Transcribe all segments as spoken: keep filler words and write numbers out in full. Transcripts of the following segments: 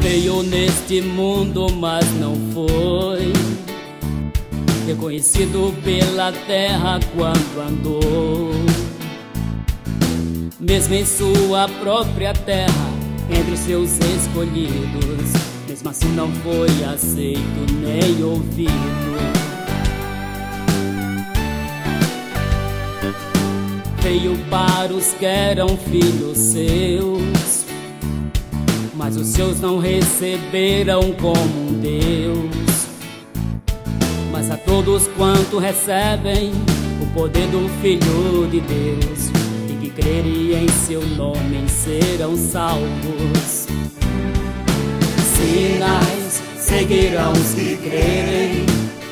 Veio neste mundo, mas não foi reconhecido pela terra quando andou. Mesmo em sua própria terra, entre os seus escolhidos, mesmo assim não foi aceito nem ouvido. Veio para os que eram filhos seus, mas os seus não receberam como um Deus. Mas a todos quanto recebem o poder do Filho de Deus e que crerem em seu nome serão salvos. Sinais seguirão os que crerem,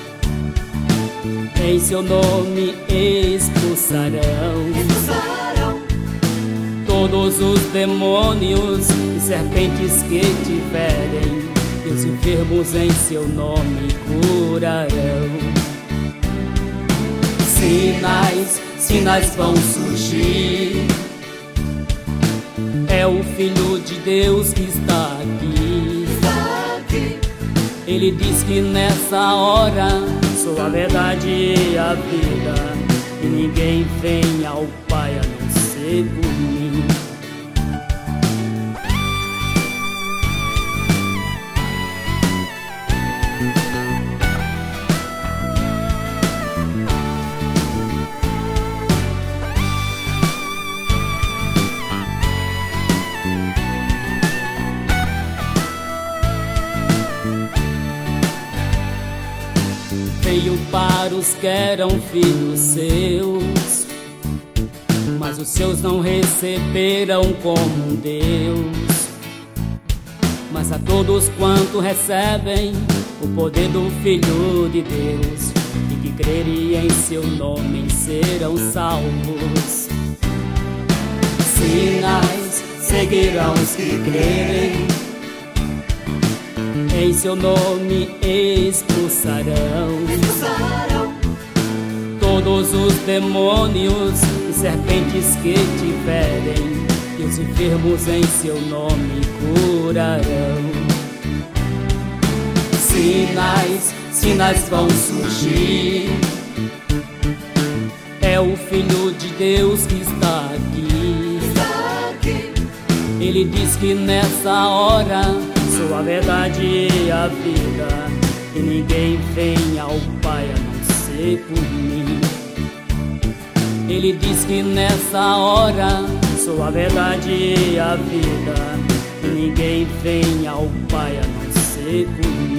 em seu nome expulsarão, expulsarão todos os demônios e serpentes que tiverem, e os enfermos em seu nome curarão. Sinais, sinais vão surgir, é o Filho de Deus que está aqui. Está aqui. Ele diz que nessa hora sou a verdade e a vida, e ninguém vem ao Pai a não ser por mim. Veio para os que eram filhos seus, mas os seus não receberam como um Deus. Mas a todos quanto recebem o poder do Filho de Deus e que crerem em seu nome serão salvos. Sinais seguirão os que crerem, em seu nome expulsarão, expulsarão todos os demônios e serpentes que tiverem, e os enfermos em seu nome curarão. Sinais, sinais vão surgir, é o Filho de Deus que está aqui. Está aqui. Ele diz que nessa hora sou a verdade e a vida, e ninguém vem ao Pai a não ser por mim. Ele diz que nessa hora sou a verdade e a vida, e ninguém vem ao Pai a não ser por mim.